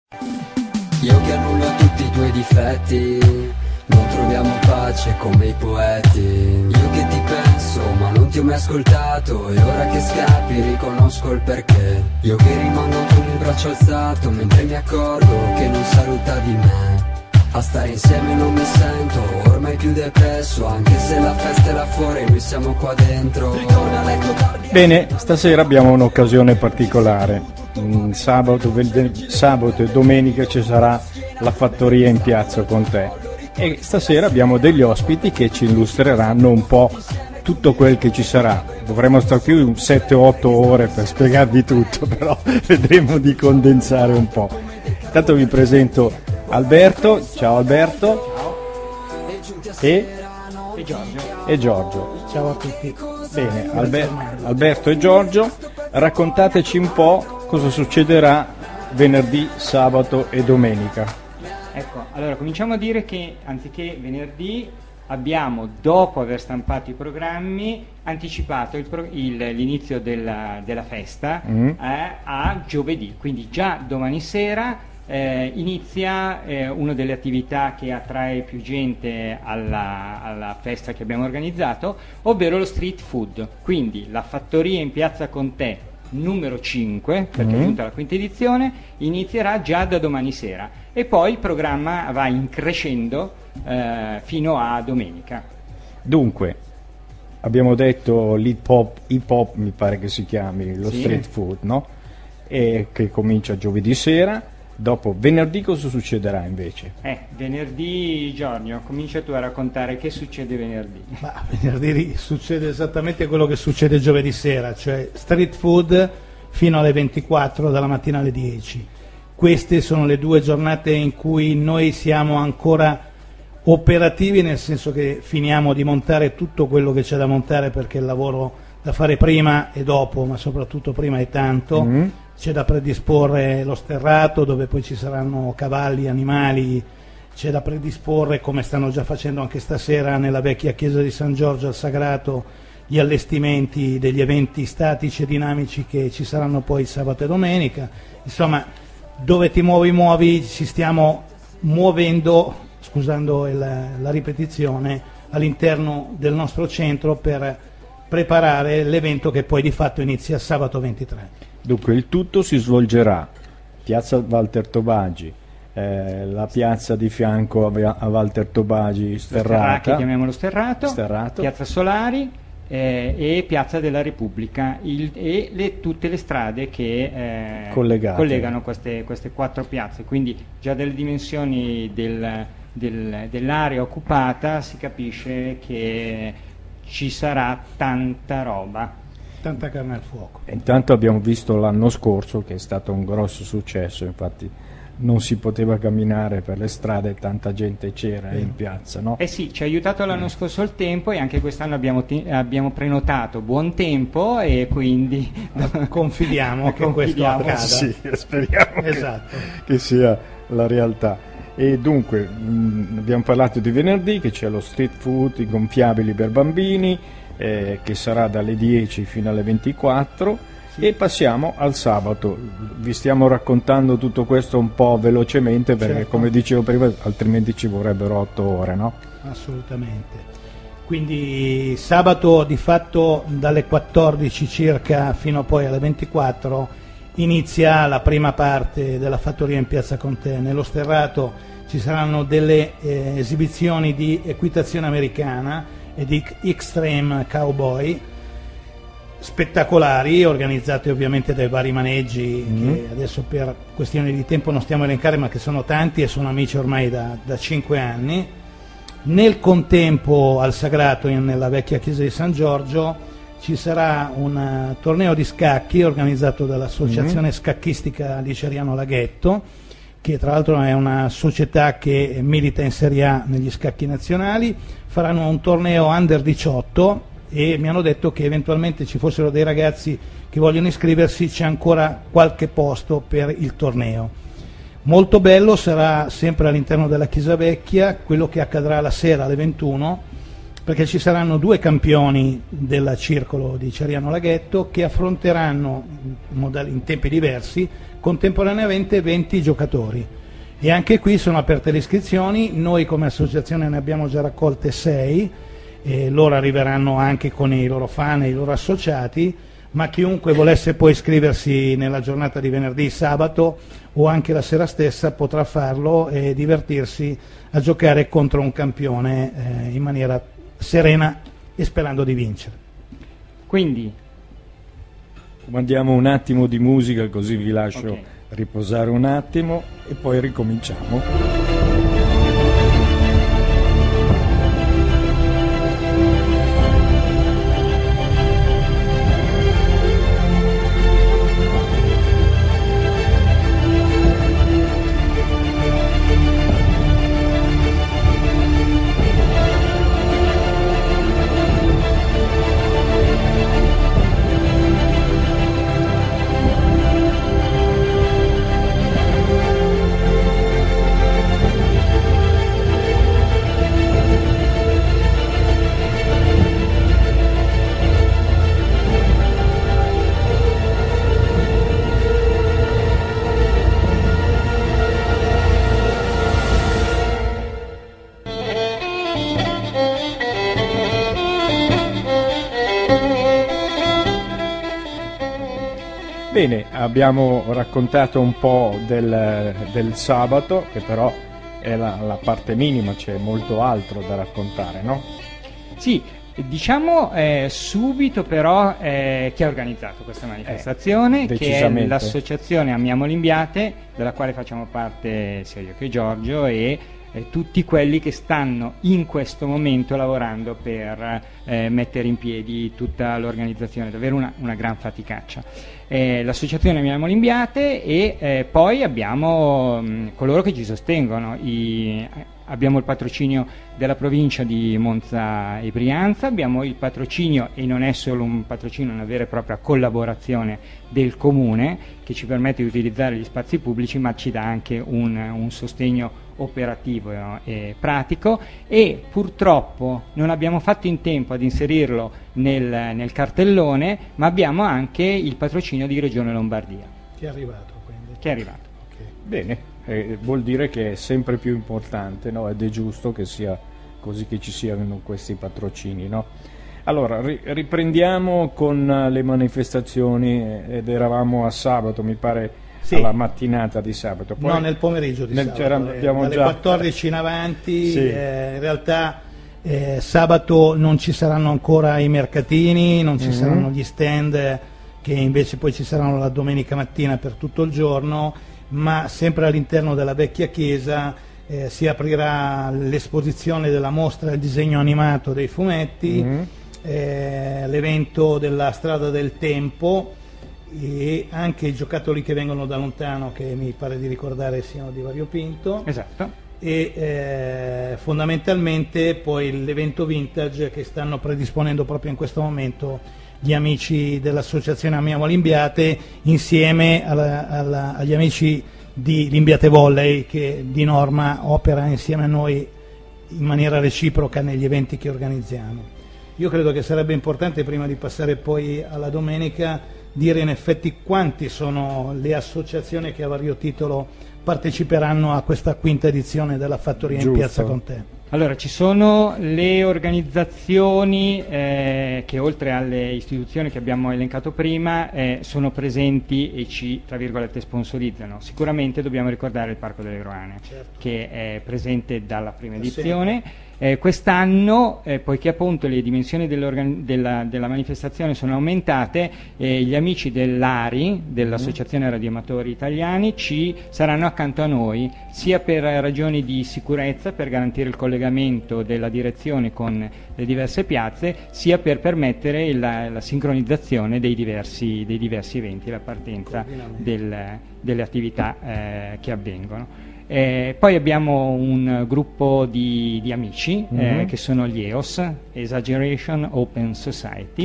Io che annullo tutti i tuoi difetti, non troviamo pace come i poeti. Io che ti penso ma non ti ho mai ascoltato, e ora che scappi riconosco il perché. Io che rimango con il braccio alzato mentre mi accorgo che non salutavi me. A stare insieme non mi sento ormai più depresso, anche se la festa è là fuori e noi siamo qua dentro. Bene, stasera abbiamo un'occasione particolare. Sabato e domenica ci sarà la fattoria in Piazza Conte, e stasera abbiamo degli ospiti che ci illustreranno un po' tutto quel che ci sarà. Dovremmo stare qui 7-8 ore per spiegarvi tutto, però vedremo di condensare un po'. Intanto vi presento Alberto. Ciao Alberto. Ciao. E Giorgio. Ciao a tutti. Bene, Alberto e Giorgio, raccontateci un po' cosa succederà venerdì, sabato e domenica. Ecco, allora cominciamo a dire che anziché venerdì abbiamo, dopo aver stampato i programmi, anticipato l'inizio della festa a giovedì, quindi già domani sera inizia una delle attività che attrae più gente alla festa che abbiamo organizzato, ovvero lo street food. Quindi la fattoria in Piazza Conte numero 5, perché è giunta la quinta edizione, inizierà già da domani sera, e poi il programma va in crescendo fino a domenica. Dunque, abbiamo detto l'hip hop mi pare che si chiami, lo street food, no? E che comincia giovedì sera. Dopo venerdì cosa succederà invece? Venerdì, Giorgio, comincia tu a raccontare che succede venerdì. Ma venerdì succede esattamente quello che succede giovedì sera, cioè street food fino alle 24, dalla mattina alle 10. Queste sono le 2 giornate in cui noi siamo ancora operativi, nel senso che finiamo di montare tutto quello che c'è da montare, perché il lavoro da fare prima e dopo, ma soprattutto prima è tanto. C'è da predisporre lo sterrato, dove poi ci saranno cavalli, animali, c'è da predisporre, come stanno già facendo anche stasera nella vecchia chiesa di San Giorgio al Sagrato, gli allestimenti degli eventi statici e dinamici che ci saranno poi sabato e domenica. Insomma, dove ti muovi, ci stiamo muovendo, scusando la ripetizione, all'interno del nostro centro per preparare l'evento che poi di fatto inizia sabato 23. Dunque il tutto si svolgerà Piazza Walter Tobagi, la piazza di fianco a Walter Tobagi, Sterrata, che chiamiamolo Sterrato, Piazza Solari e Piazza della Repubblica, tutte le strade che collegano queste 4 piazze, quindi già dalle dimensioni dell'area occupata si capisce che ci sarà tanta roba. Tanta carne al fuoco. Intanto abbiamo visto l'anno scorso che è stato un grosso successo, infatti non si poteva camminare per le strade, tanta gente c'era in piazza, no? Sì, ci ha aiutato l'anno scorso il tempo, e anche quest'anno abbiamo prenotato buon tempo, e quindi confidiamo che questo accada. Sì, speriamo che sia la realtà. E dunque abbiamo parlato di venerdì, che c'è lo street food, i gonfiabili per bambini, che sarà dalle 10 fino alle 24, e passiamo al sabato. Vi stiamo raccontando tutto questo un po' velocemente, perché come dicevo prima altrimenti ci vorrebbero 8 ore, no? Assolutamente. Quindi sabato di fatto dalle 14 circa fino poi alle 24 inizia la prima parte della fattoria in Piazza Conte. Nello Sterrato ci saranno delle esibizioni di equitazione americana e di Extreme Cowboy spettacolari, organizzati ovviamente dai vari maneggi che adesso per questioni di tempo non stiamo a elencare, ma che sono tanti e sono amici ormai da 5 anni. Nel contempo al Sagrato, nella vecchia chiesa di San Giorgio, ci sarà un torneo di scacchi organizzato dall'associazione scacchistica Liceriano Laghetto, che tra l'altro è una società che milita in Serie A negli scacchi nazionali. Faranno un torneo under 18 e mi hanno detto che eventualmente ci fossero dei ragazzi che vogliono iscriversi, c'è ancora qualche posto per il torneo. Molto bello sarà sempre all'interno della chiesa vecchia quello che accadrà la sera alle 21, perché ci saranno 2 campioni del circolo di Ceriano Laghetto che affronteranno in tempi diversi contemporaneamente 20 giocatori, e anche qui sono aperte le iscrizioni. Noi come associazione ne abbiamo già raccolte 6, e loro arriveranno anche con i loro fan e i loro associati, ma chiunque volesse poi iscriversi nella giornata di venerdì, sabato o anche la sera stessa potrà farlo e divertirsi a giocare contro un campione in maniera serena e sperando di vincere. Quindi mandiamo un attimo di musica, così vi lascio riposare un attimo e poi ricominciamo. Bene, abbiamo raccontato un po' del sabato, che però è la parte minima, c'è molto altro da raccontare, no? Sì, diciamo subito però chi ha organizzato questa manifestazione, che è l'associazione Amiamo Limbiate, della quale facciamo parte sia io che Giorgio e tutti quelli che stanno in questo momento lavorando per mettere in piedi tutta l'organizzazione, davvero una gran faticaccia. L'associazione Amiamo Limbiate e poi abbiamo coloro che ci sostengono, abbiamo il patrocinio della provincia di Monza e Brianza, abbiamo il patrocinio, e non è solo un patrocinio, una vera e propria collaborazione del comune che ci permette di utilizzare gli spazi pubblici, ma ci dà anche un sostegno operativo e pratico, e purtroppo non abbiamo fatto in tempo ad inserirlo nel cartellone, ma abbiamo anche il patrocinio di Regione Lombardia. Che è arrivato, quindi. Che è arrivato. Okay. Bene, vuol dire che è sempre più importante, no? Ed è giusto che sia così, che ci siano questi patrocini, no? Allora, riprendiamo con le manifestazioni, ed eravamo a sabato, mi pare. Sì. Alla mattinata di sabato. Poi no, nel pomeriggio di sabato, dalle 14 in avanti. Sì. In realtà sabato non ci saranno ancora i mercatini, non ci saranno gli stand, che invece poi ci saranno la domenica mattina per tutto il giorno, ma sempre all'interno della vecchia chiesa si aprirà l'esposizione della mostra del disegno animato dei fumetti, l'evento della Strada del Tempo, e anche i giocattoli che vengono da lontano, che mi pare di ricordare siano di Variopinto. Esatto. E fondamentalmente poi l'evento vintage che stanno predisponendo proprio in questo momento gli amici dell'associazione Amiamo Limbiate insieme agli amici di Limbiate Volley, che di norma opera insieme a noi in maniera reciproca negli eventi che organizziamo. Io credo che sarebbe importante, prima di passare poi alla domenica, dire in effetti quanti sono le associazioni che a vario titolo parteciperanno a questa quinta edizione della Fattoria in Piazza Conte. Allora, ci sono le organizzazioni che, oltre alle istituzioni che abbiamo elencato prima, sono presenti e ci, tra virgolette, sponsorizzano. Sicuramente dobbiamo ricordare il Parco delle Groane, certo, che è presente dalla prima edizione. Quest'anno, poiché appunto le dimensioni della manifestazione sono aumentate, gli amici dell'ARI, dell'Associazione Radioamatori Italiani, ci saranno accanto a noi, sia per ragioni di sicurezza, per garantire il collegamento della direzione con le diverse piazze, sia per permettere la sincronizzazione dei diversi eventi, la partenza delle attività che avvengono. Poi abbiamo un gruppo di amici che sono gli EOS, Exaggeration Open Society,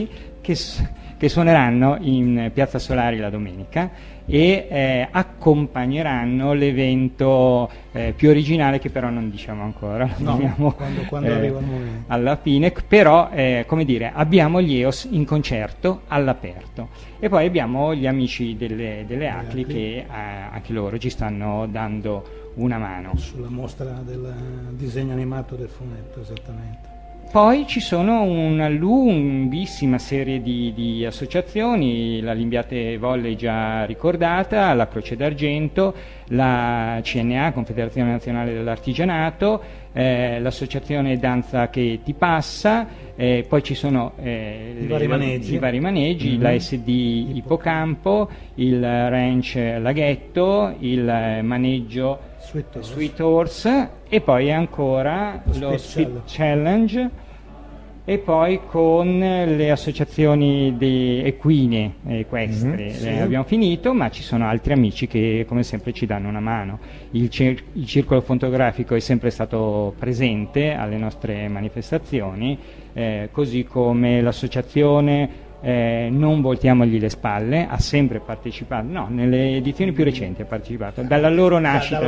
che suoneranno in Piazza Solari la domenica e accompagneranno l'evento più originale, che però non diciamo ancora, quando arriva il momento. Alla fine, però come dire, abbiamo gli EOS in concerto all'aperto e poi abbiamo gli amici delle ACLI che anche loro ci stanno dando una mano sulla mostra del disegno animato del fumetto, esattamente. Poi ci sono una lunghissima serie di associazioni, la Limbiate Volley già ricordata, la Croce d'Argento, la CNA, Confederazione Nazionale dell'Artigianato, l'associazione Danza che ti passa, poi ci sono i vari maneggi, la SD Ippocampo, il Ranch Laghetto, il maneggio Sweet Horse e poi ancora lo Speed Challenge, e poi con le associazioni di equine equestri abbiamo finito, ma ci sono altri amici che come sempre ci danno una mano. Il circolo fotografico è sempre stato presente alle nostre manifestazioni, così come l'associazione Non voltiamogli le spalle ha sempre partecipato, nelle edizioni più recenti ha partecipato dalla loro nascita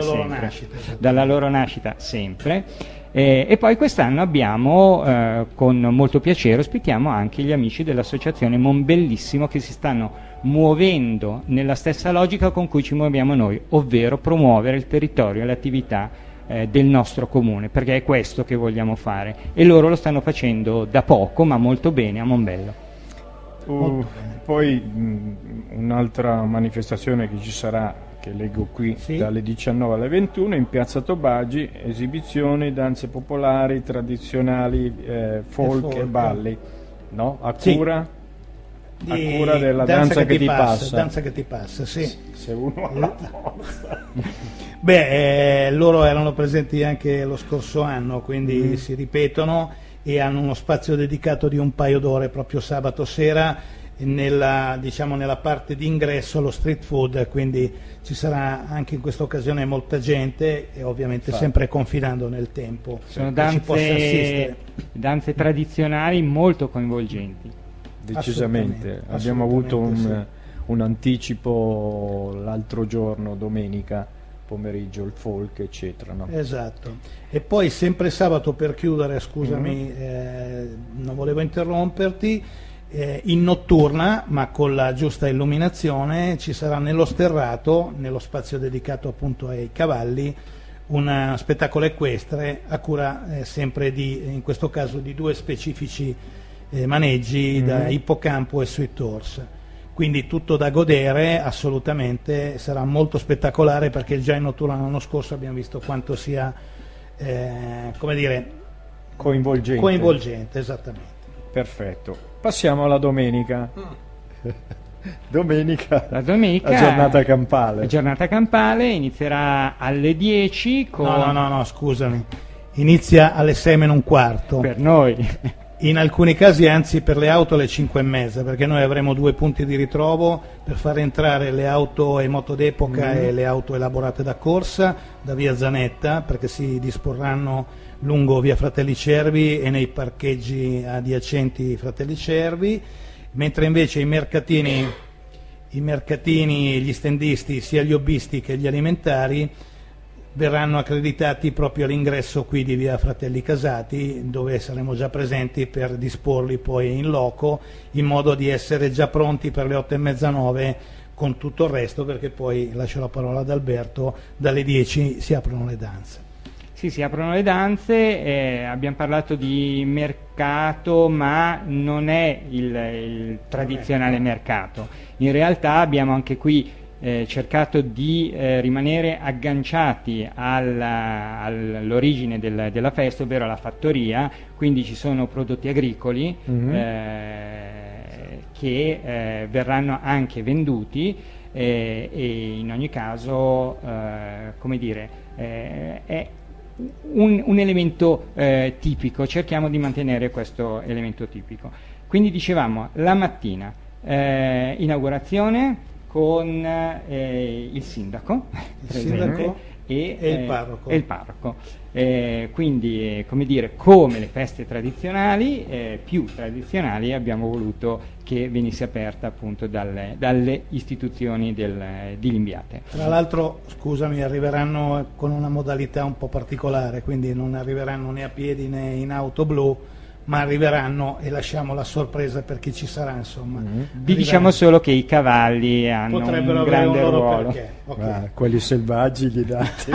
sempre. E poi quest'anno abbiamo con molto piacere ospitiamo anche gli amici dell'associazione Monbellissimo, che si stanno muovendo nella stessa logica con cui ci muoviamo noi, ovvero promuovere il territorio e le attività del nostro comune, perché è questo che vogliamo fare, e loro lo stanno facendo da poco ma molto bene a Monbello. Poi un'altra manifestazione che ci sarà, che leggo qui, dalle 19 alle 21 in Piazza Tobagi, esibizioni, danze popolari, tradizionali, folk e balli, no? A cura della danza che ti passa. Danza che ti passa, sì. Se uno ha la forza. Loro erano presenti anche lo scorso anno, quindi si ripetono e hanno uno spazio dedicato di un paio d'ore proprio sabato sera nella parte di ingresso allo street food, quindi ci sarà anche in questa occasione molta gente e ovviamente sempre confidando nel tempo. Sono danze tradizionali molto coinvolgenti. Decisamente, abbiamo avuto un anticipo l'altro giorno, domenica pomeriggio, il folk eccetera, no? Esatto. E poi sempre sabato, per chiudere, scusami, non volevo interromperti, in notturna ma con la giusta illuminazione ci sarà nello sterrato, nello spazio dedicato appunto ai cavalli, un spettacolo equestre a cura sempre in questo caso di due specifici maneggi, da Ippocampo e Sweet Horse. Quindi tutto da godere, assolutamente, sarà molto spettacolare, perché già in notturna l'anno scorso abbiamo visto quanto sia coinvolgente, esattamente. Perfetto. Passiamo alla domenica. La domenica, la giornata campale. La giornata campale inizierà alle 10 con... No, scusami. Inizia alle 6:15. Per noi. In alcuni casi anzi per le auto alle 5:30, perché noi avremo 2 punti di ritrovo per far entrare le auto e moto d'epoca e le auto elaborate da corsa da via Zanetta, perché si disporranno lungo via Fratelli Cervi e nei parcheggi adiacenti Fratelli Cervi, mentre invece i mercatini, gli stendisti, sia gli hobbisti che gli alimentari, verranno accreditati proprio all'ingresso qui di via Fratelli Casati, dove saremo già presenti per disporli poi in loco, in modo di essere già pronti per le 8:30, 9 con tutto il resto, perché poi, lascio la parola ad Alberto, dalle 10 si aprono le danze. Sì, si aprono le danze, abbiamo parlato di mercato, ma non è il tradizionale mercato. In realtà abbiamo anche qui cercato di rimanere agganciati all'origine della festa, ovvero alla fattoria, quindi ci sono prodotti agricoli che verranno anche venduti e in ogni caso è un elemento tipico, cerchiamo di mantenere questo elemento tipico. Quindi dicevamo, la mattina inaugurazione con il sindaco e il parroco. Quindi come dire, come le feste tradizionali, più tradizionali, abbiamo voluto che venisse aperta appunto dalle istituzioni di Limbiate. Tra l'altro, scusami, arriveranno con una modalità un po' particolare, quindi non arriveranno né a piedi né in auto blu, ma arriveranno, e lasciamo la sorpresa per chi ci sarà, insomma. Vi diciamo solo che i cavalli hanno potrebbero un grande avere un loro ruolo. perché. Okay. Quelli selvaggi gli dati.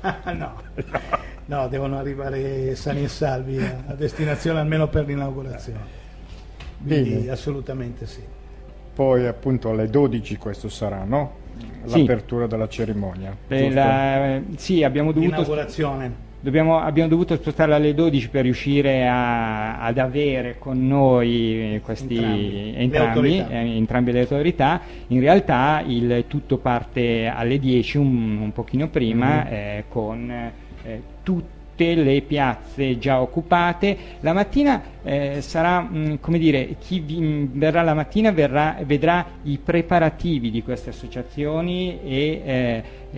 No, devono arrivare sani e salvi a destinazione, almeno per l'inaugurazione. Quindi Bene. assolutamente sì. Poi appunto alle 12 questo sarà, no? L'apertura della cerimonia. Sì, abbiamo dovuto L'inaugurazione. abbiamo dovuto spostarla alle 12 per riuscire ad avere con noi entrambe le autorità. In realtà il tutto parte alle 10, un pochino prima, con tutte le piazze già occupate. La mattina sarà, come dire, chi verrà la mattina vedrà i preparativi di queste associazioni e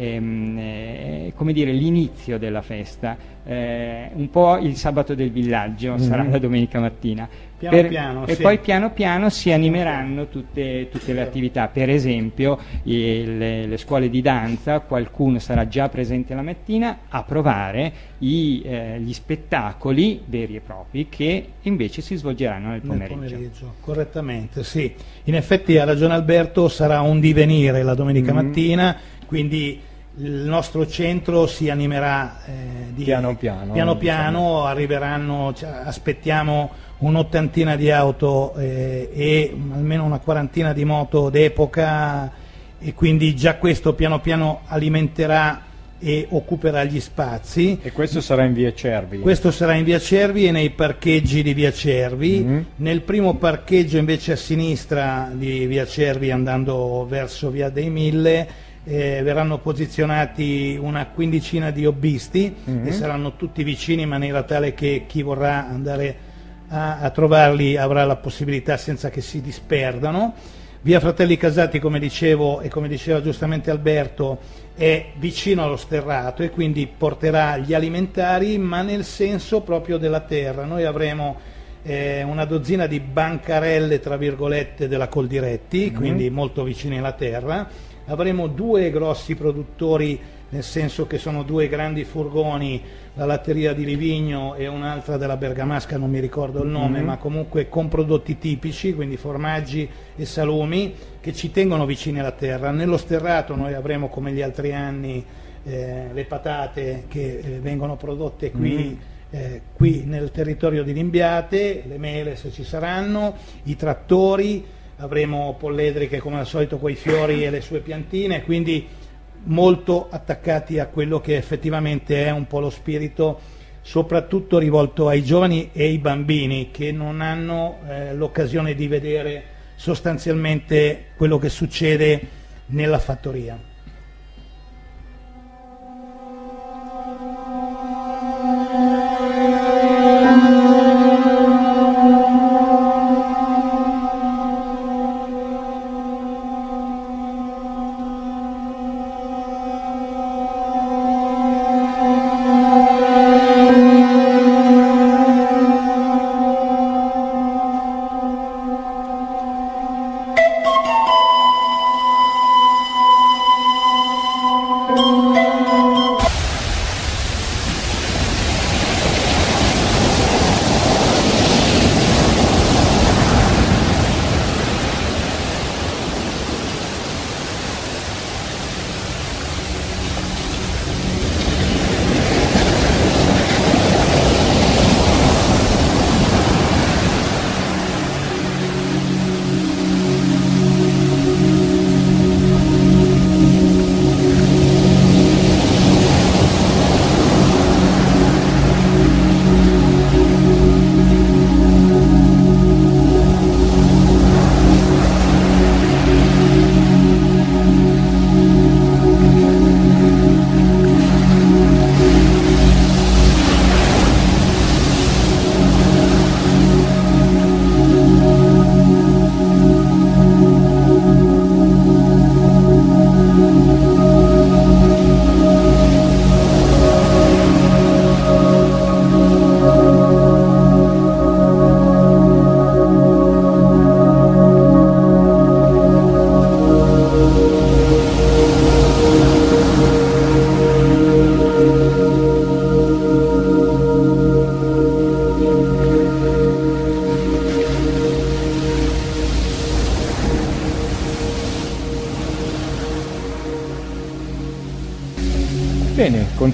come dire, l'inizio della festa, un po' il sabato del villaggio sarà la domenica mattina. Piano, e sì. poi piano piano si animeranno tutte le attività. Per esempio le scuole di danza, qualcuno sarà già presente la mattina a provare gli spettacoli veri e propri che invece si svolgeranno nel pomeriggio. Correttamente, sì. In effetti ha ragione Alberto, sarà un divenire la domenica mattina, quindi il nostro centro si animerà piano piano, arriveranno, aspettiamo un'ottantina di auto e almeno una quarantina di moto d'epoca, e quindi già questo piano piano alimenterà e occuperà gli spazi. E questo sarà in via Cervi? Questo sarà in via Cervi e nei parcheggi di via Cervi. Nel primo parcheggio invece a sinistra di via Cervi, andando verso via dei Mille, verranno posizionati una quindicina di hobbisti e saranno tutti vicini in maniera tale che chi vorrà andare a trovarli avrà la possibilità senza che si disperdano. Via Fratelli Casati, come dicevo e come diceva giustamente Alberto, è vicino allo sterrato e quindi porterà gli alimentari, ma nel senso proprio della terra. Noi avremo una dozzina di bancarelle, tra virgolette, della Coldiretti, quindi molto vicini alla terra. Avremo due grossi produttori, nel senso che sono due grandi furgoni, la latteria di Livigno e un'altra della Bergamasca, non mi ricordo il nome, ma comunque con prodotti tipici, quindi formaggi e salumi, che ci tengono vicini alla terra. Nello sterrato noi avremo, come gli altri anni, le patate che vengono prodotte qui nel territorio di Limbiate, le mele se ci saranno, i trattori, avremo polledriche come al solito coi fiori e le sue piantine, quindi molto attaccati a quello che effettivamente è un po' lo spirito, soprattutto rivolto ai giovani e ai bambini che non hanno l'occasione di vedere sostanzialmente quello che succede nella fattoria.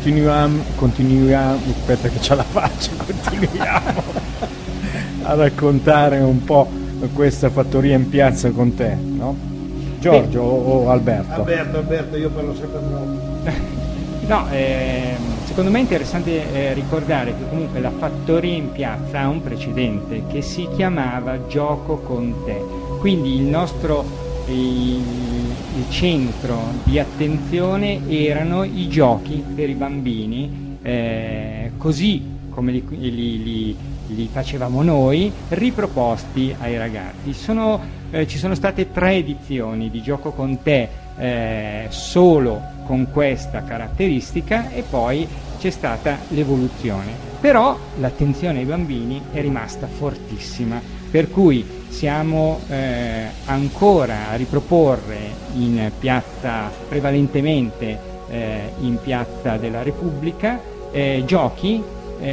continuiamo, aspetta che c'ha la faccia, continuiamo a raccontare un po' questa fattoria in piazza con te, no? Giorgio o Alberto? Alberto, io parlo sempre troppo. No, secondo me è interessante ricordare che comunque la fattoria in piazza ha un precedente che si chiamava Gioco con te, quindi il nostro il centro di attenzione erano i giochi per i bambini, così come li facevamo noi, riproposti ai ragazzi. Ci sono state 3 edizioni di Gioco con te solo con questa caratteristica e poi c'è stata l'evoluzione, però l'attenzione ai bambini è rimasta fortissima, per cui siamo ancora a riproporre in piazza, prevalentemente in piazza della Repubblica, giochi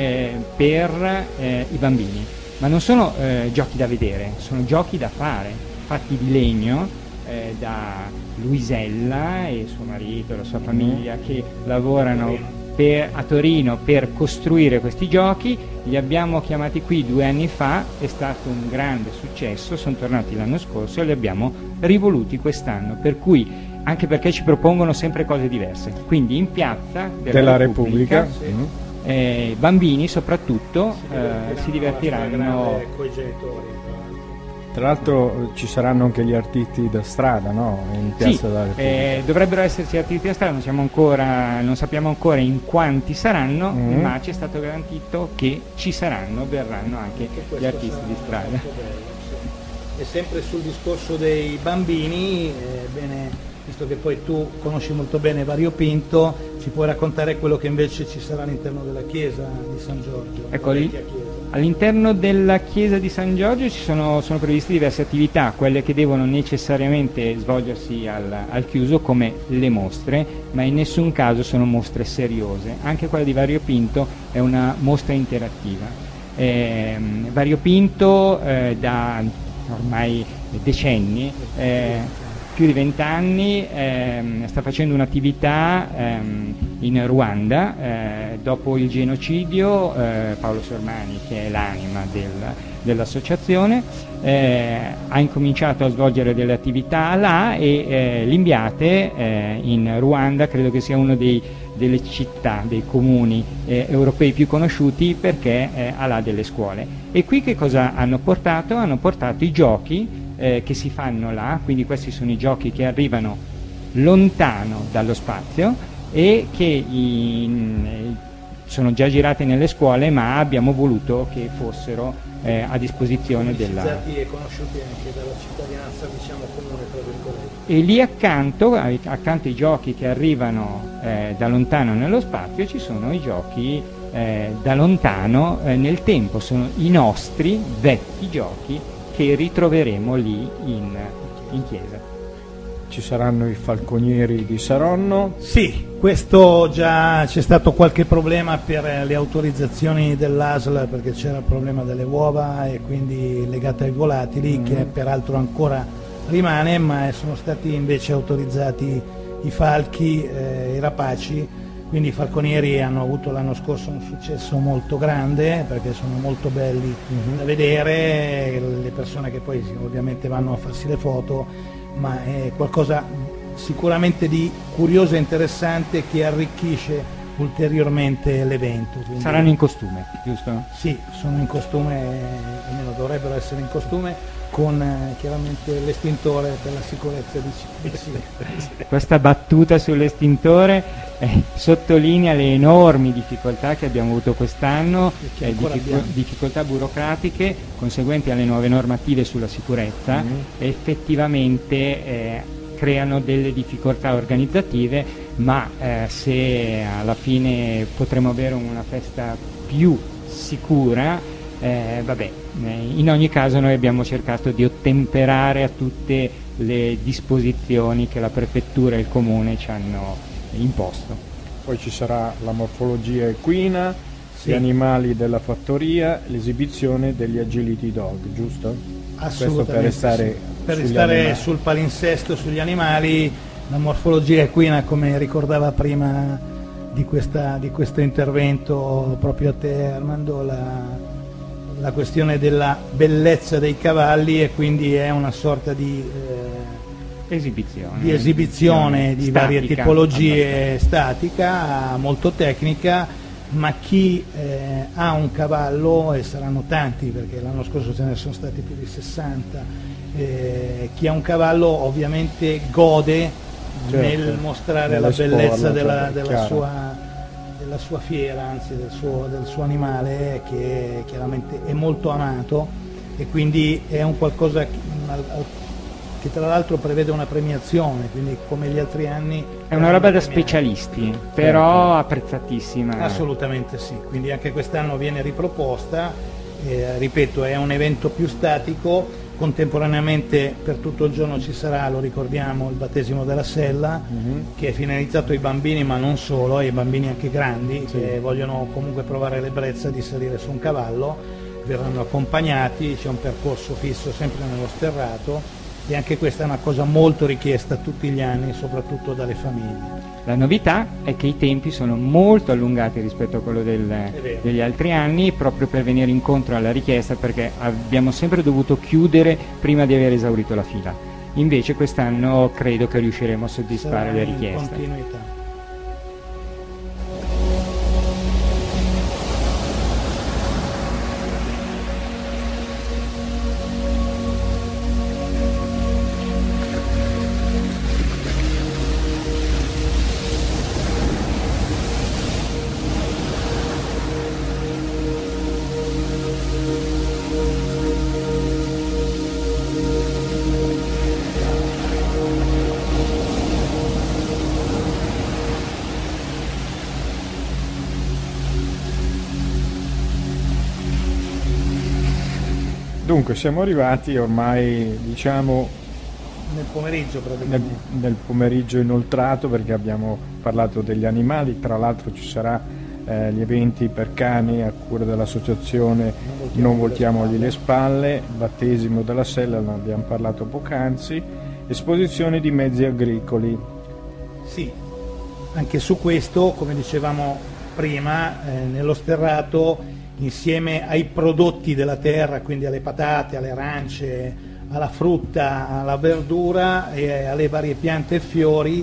per i bambini, ma non sono giochi da vedere, sono giochi da fare, fatti di legno da Luisella e suo marito e la sua famiglia che lavorano a Torino per costruire questi giochi. Li abbiamo chiamati qui 2 anni fa, è stato un grande successo, sono tornati l'anno scorso e li abbiamo rivoluti quest'anno, per cui anche perché ci propongono sempre cose diverse, quindi in piazza della Repubblica bambini soprattutto si divertiranno coi genitori. Tra l'altro ci saranno anche gli artisti da strada, no? In piazza della Repubblica. Dovrebbero esserci artisti da strada, non sappiamo ancora in quanti saranno, ma ci è stato garantito che ci verranno anche gli artisti di strada. E sempre sul discorso dei bambini, visto che poi tu conosci molto bene Variopinto, ci puoi raccontare quello che invece ci sarà all'interno della chiesa di San Giorgio? Ecco, all'interno della chiesa di San Giorgio sono previste diverse attività, quelle che devono necessariamente svolgersi al chiuso come le mostre, ma in nessun caso sono mostre seriose. Anche quella di Variopinto è una mostra interattiva. Variopinto da ormai decenni, più di 20 anni, sta facendo un'attività in Ruanda. Dopo il genocidio, Paolo Sormani, che è l'anima dell'associazione, ha incominciato a svolgere delle attività là e l'Imbiate in Ruanda credo che sia uno delle città, dei comuni europei più conosciuti, perché ha là delle scuole. E qui che cosa hanno portato? Hanno portato i giochi che si fanno là, quindi questi sono i giochi che arrivano lontano dallo spazio e che sono già girati nelle scuole, ma abbiamo voluto che fossero a disposizione della... e conosciuti anche dalla cittadinanza, diciamo, comune, tra virgolette. E lì accanto ai giochi che arrivano da lontano nello spazio ci sono i giochi da lontano nel tempo, sono i nostri vecchi giochi che ritroveremo lì in chiesa. Ci saranno i falconieri di Saronno? Sì, questo già c'è stato qualche problema per le autorizzazioni dell'ASL, perché c'era il problema delle uova e quindi legato ai volatili, che peraltro ancora rimane, ma sono stati invece autorizzati i falchi, i rapaci. Quindi i falconieri hanno avuto l'anno scorso un successo molto grande, perché sono molto belli da vedere, le persone che poi ovviamente vanno a farsi le foto, ma è qualcosa sicuramente di curioso e interessante che arricchisce ulteriormente l'evento. Quindi... Saranno in costume, giusto? Sì, sono in costume, almeno dovrebbero essere in costume, con chiaramente l'estintore per la sicurezza di sì. Questa battuta sull'estintore sottolinea le enormi difficoltà che abbiamo avuto quest'anno, difficoltà burocratiche conseguenti alle nuove normative sulla sicurezza, effettivamente creano delle difficoltà organizzative, ma se alla fine potremo avere una festa più sicura, in ogni caso noi abbiamo cercato di ottemperare a tutte le disposizioni che la prefettura e il comune ci hanno imposto. Poi ci sarà la morfologia equina, gli animali della fattoria, l'esibizione degli agility dog, giusto? Assolutamente. Per restare sul palinsesto, sugli animali, la morfologia equina, come ricordava prima di questo intervento proprio a te, Armando, la questione della bellezza dei cavalli, e quindi è una sorta di esibizione di statica, varie tipologie, statica, molto tecnica, ma chi ha un cavallo, e saranno tanti perché l'anno scorso ce ne sono stati più di 60, chi ha un cavallo ovviamente gode, certo, nel mostrare la bellezza della sua fiera, anzi del suo animale, che chiaramente è molto amato, e quindi è un qualcosa che tra l'altro prevede una premiazione, quindi come gli altri anni è una roba da specialisti, però apprezzatissima. Assolutamente sì, quindi anche quest'anno viene riproposta, ripeto, è un evento più statico. Contemporaneamente per tutto il giorno ci sarà, lo ricordiamo, il battesimo della sella, che è finalizzato ai bambini, ma non solo, ai bambini anche grandi, sì, che vogliono comunque provare l'ebbrezza di salire su un cavallo. Verranno accompagnati, c'è un percorso fisso sempre nello sterrato, e anche questa è una cosa molto richiesta tutti gli anni, soprattutto dalle famiglie. La novità è che i tempi sono molto allungati rispetto a quello degli altri anni, proprio per venire incontro alla richiesta, perché abbiamo sempre dovuto chiudere prima di aver esaurito la fila. Invece quest'anno credo che riusciremo a soddisfare le richieste. In continuità. Dunque siamo arrivati ormai, diciamo, nel pomeriggio praticamente. Nel pomeriggio inoltrato, perché abbiamo parlato degli animali. Tra l'altro ci sarà gli eventi per cani a cura dell'associazione Non voltiamogli le spalle, battesimo della sella, ne abbiamo parlato poc'anzi, esposizione di mezzi agricoli. Sì, anche su questo, come dicevamo prima, nello sterrato, insieme ai prodotti della terra, quindi alle patate, alle arance, alla frutta, alla verdura e alle varie piante e fiori,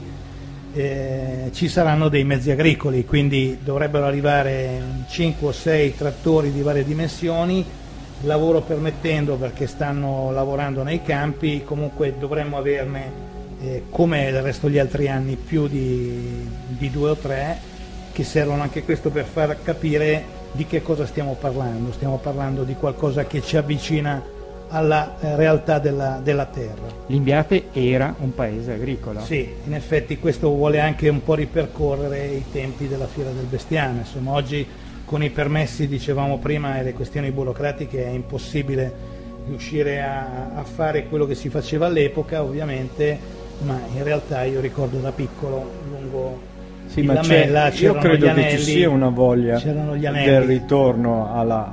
ci saranno dei mezzi agricoli, quindi dovrebbero arrivare 5 o 6 trattori di varie dimensioni, lavoro permettendo, perché stanno lavorando nei campi. Comunque dovremmo averne, come del resto gli altri anni, più di 2 o 3, che servono anche questo per far capire di che cosa stiamo parlando. Stiamo parlando di qualcosa che ci avvicina alla realtà della terra. L'Imbiate era un paese agricolo. Sì, in effetti questo vuole anche un po' ripercorrere i tempi della Fiera del Bestiame. Insomma, oggi con i permessi, dicevamo prima, e le questioni burocratiche è impossibile riuscire a fare quello che si faceva all'epoca, ovviamente, ma in realtà io ricordo da piccolo lungo sì, ma io credo che ci sia una voglia del ritorno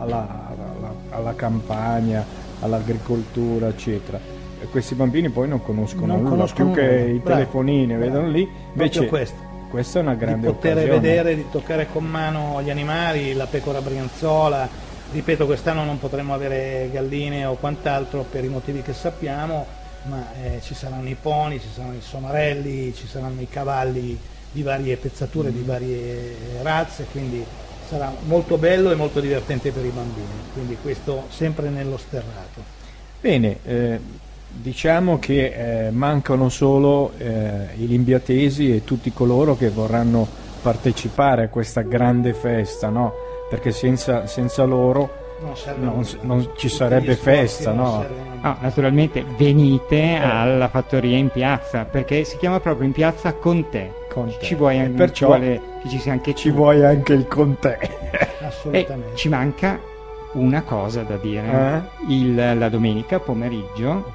alla campagna, all'agricoltura, eccetera. E questi bambini poi non conoscono nulla, più che i telefonini, vedono lì. Invece questa è una grande occasione. Di poter vedere, di toccare con mano gli animali, la pecora brianzola. Ripeto, quest'anno non potremo avere galline o quant'altro per i motivi che sappiamo, ma ci saranno i poni, ci saranno i somarelli, ci saranno i cavalli di varie pezzature, di varie razze, quindi sarà molto bello e molto divertente per i bambini, quindi questo sempre nello sterrato. Bene, diciamo che mancano solo i limbiatesi e tutti coloro che vorranno partecipare a questa grande festa, no? Perché senza loro non ci sarebbe festa, no? No, naturalmente venite alla fattoria in piazza, perché si chiama proprio in piazza con te. Ci vuoi anche, perciò ci vuoi anche il con te. Assolutamente. E ci manca una cosa da dire. La domenica pomeriggio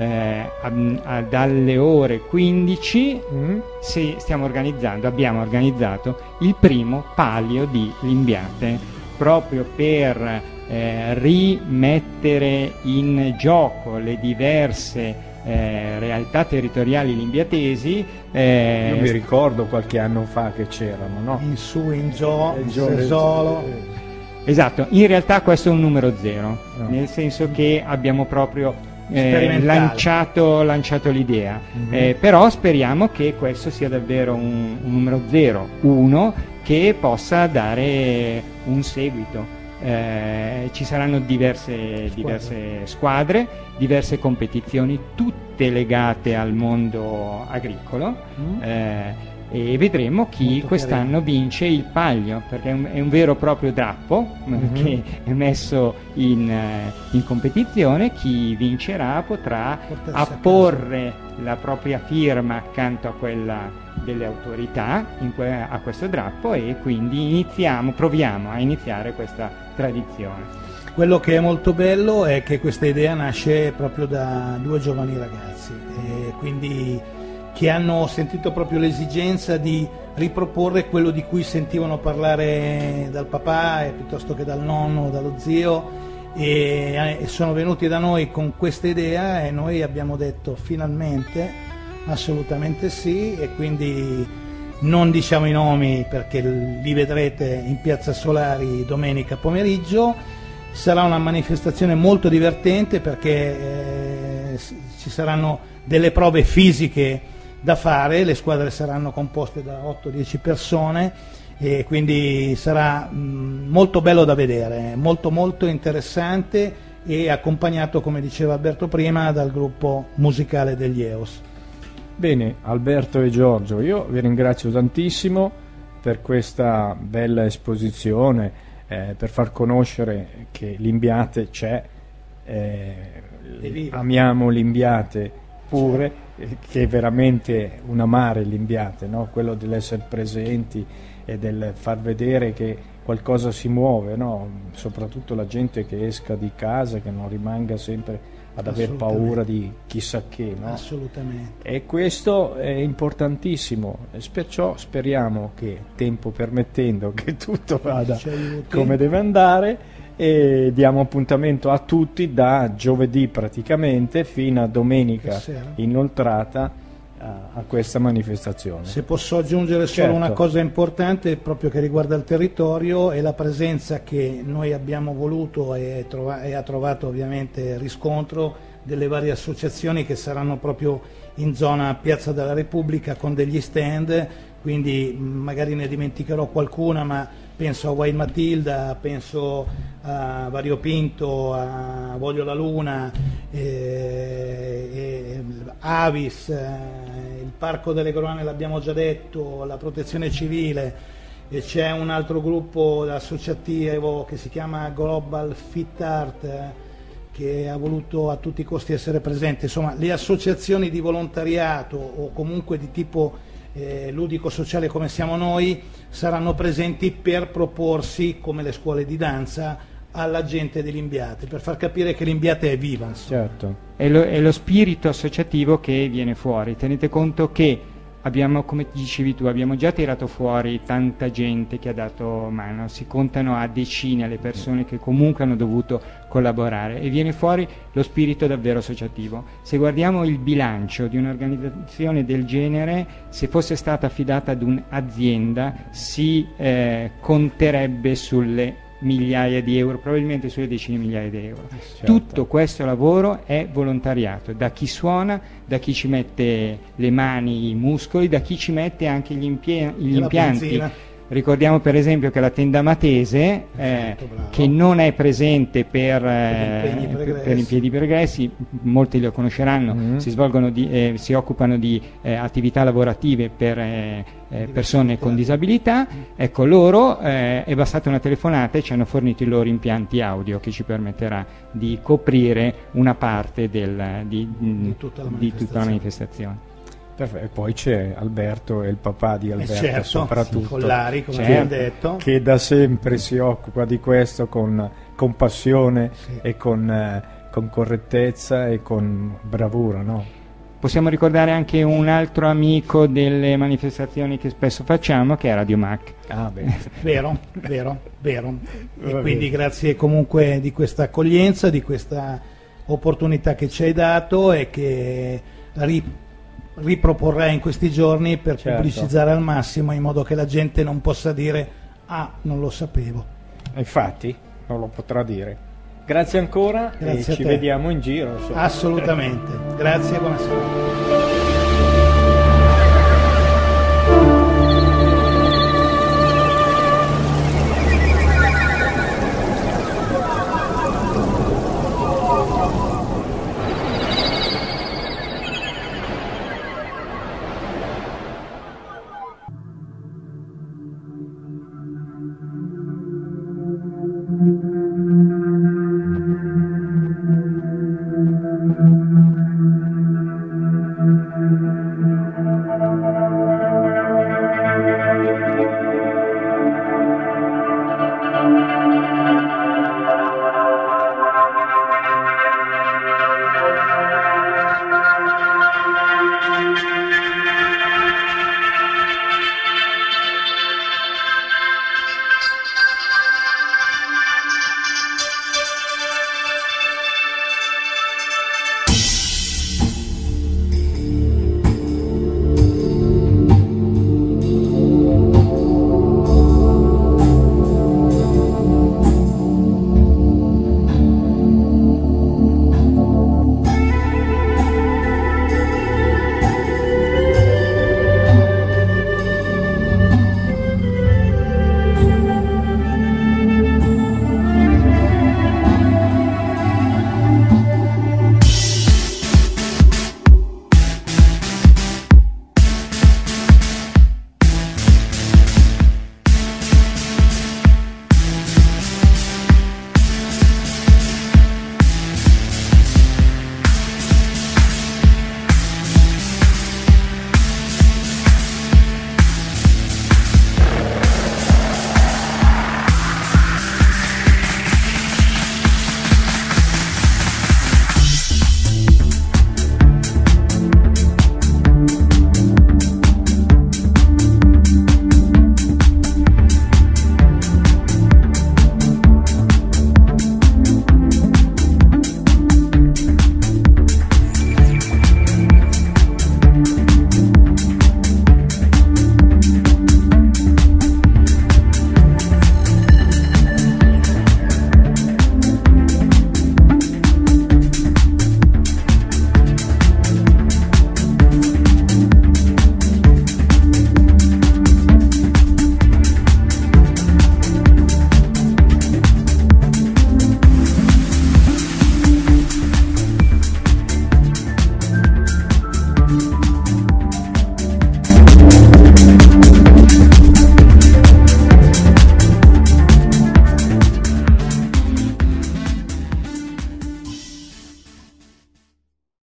dalle ore 15 abbiamo organizzato il primo palio di Limbiate, proprio per rimettere in gioco le diverse realtà territoriali limbiatesi. Io mi ricordo qualche anno fa che c'erano, no? In su, in giù, in Sesolo. Esatto, in realtà questo è un numero 0, nel senso che abbiamo proprio lanciato l'idea, però speriamo che questo sia davvero un numero 0, 1, che possa dare un seguito. Ci saranno diverse squadre, diverse competizioni, tutte legate al mondo agricolo, e vedremo chi quest'anno vince il palio, perché è un vero e proprio drappo che è messo in competizione. Chi vincerà potrà apporre la propria firma accanto a quella delle autorità a questo drappo, e quindi proviamo a iniziare questa tradizione. Quello che è molto bello è che questa idea nasce proprio da 2 giovani ragazzi, quindi che hanno sentito proprio l'esigenza di riproporre quello di cui sentivano parlare dal papà piuttosto che dal nonno, dallo zio, e sono venuti da noi con questa idea, e noi abbiamo detto finalmente assolutamente sì, e quindi non diciamo i nomi perché li vedrete in Piazza Solari domenica pomeriggio. Sarà una manifestazione molto divertente perché ci saranno delle prove fisiche da fare, le squadre saranno composte da 8-10 persone, e quindi sarà molto bello da vedere, molto molto interessante, e accompagnato, come diceva Alberto prima, dal gruppo musicale degli EOS. Bene, Alberto e Giorgio, io vi ringrazio tantissimo per questa bella esposizione, per far conoscere che l'Imbiate c'è, amiamo l'Imbiate pure, che è veramente un amare l'Imbiate, no? Quello dell'essere presenti e del far vedere che qualcosa si muove, no? Soprattutto la gente che esca di casa, che non rimanga sempre ad aver paura di chissà che, no? Assolutamente. E questo è importantissimo, perciò speriamo che, tempo permettendo, che tutto vada come deve andare, e diamo appuntamento a tutti da giovedì praticamente fino a domenica inoltrata a questa manifestazione. Se posso aggiungere solo una cosa importante proprio che riguarda il territorio, è la presenza che noi abbiamo voluto e ha trovato ovviamente riscontro delle varie associazioni che saranno proprio in zona Piazza della Repubblica con degli stand, quindi magari ne dimenticherò qualcuna, ma penso a Wild Matilda, penso a Variopinto, a Voglio la Luna, Avis, il Parco delle Groane l'abbiamo già detto, la Protezione Civile, e c'è un altro gruppo associativo che si chiama Global Fit Art, che ha voluto a tutti i costi essere presente. Insomma, le associazioni di volontariato o comunque di tipo ludico-sociale come siamo noi saranno presenti per proporsi, come le scuole di danza, alla gente dell'Imbiate, per far capire che l'Imbiate è viva. Certo. È lo spirito associativo che viene fuori. Tenete conto che abbiamo, come dicevi tu, abbiamo già tirato fuori tanta gente che ha dato mano, si contano a decine le persone che comunque hanno dovuto collaborare, e viene fuori lo spirito davvero associativo. Se guardiamo il bilancio di un'organizzazione del genere, se fosse stata affidata ad un'azienda, si conterebbe sulle migliaia di euro, probabilmente sulle decine di migliaia di euro. Certo. Tutto questo lavoro è volontariato, da chi suona, da chi ci mette le mani, i muscoli, da chi ci mette anche gli impianti. Ricordiamo per esempio che la tenda Matese, che non è presente per impiedi pregressi, molti lo conosceranno, si occupano di attività lavorative per persone con disabilità. Ecco, loro è bastata una telefonata e ci hanno fornito i loro impianti audio, che ci permetterà di coprire una parte di tutta la manifestazione. Perfetto. E poi c'è Alberto e il papà di Alberto, soprattutto, Collari, come abbiamo detto, che da sempre si occupa di questo con passione e con correttezza e con bravura, no? Possiamo ricordare anche un altro amico delle manifestazioni che spesso facciamo, che è Radio Mac. Ah, bene. Vero. E quindi grazie comunque di questa accoglienza, di questa opportunità che ci hai dato e che riproporrai in questi giorni per pubblicizzare al massimo, in modo che la gente non possa dire non lo sapevo. Infatti non lo potrà dire. Grazie ancora. Grazie e ci vediamo in giro, insomma. Assolutamente. Grazie, buonasera.